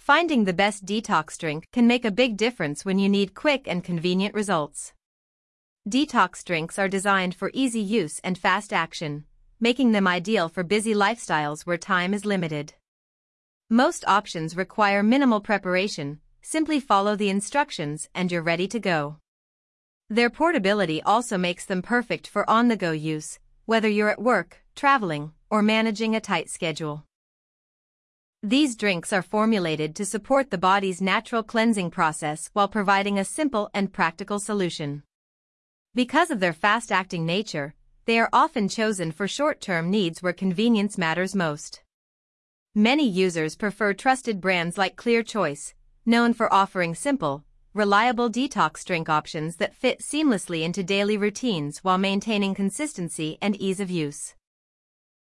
Finding the best detox drink can make a big difference when you need quick and convenient results. Detox drinks are designed for easy use and fast action, making them ideal for busy lifestyles where time is limited. Most options require minimal preparation, simply follow the instructions and you're ready to go. Their portability also makes them perfect for on-the-go use, whether you're at work, traveling, or managing a tight schedule. These drinks are formulated to support the body's natural cleansing process while providing a simple and practical solution. Because of their fast-acting nature, they are often chosen for short-term needs where convenience matters most. Many users prefer trusted brands like Clear Choice, known for offering simple, reliable detox drink options that fit seamlessly into daily routines while maintaining consistency and ease of use.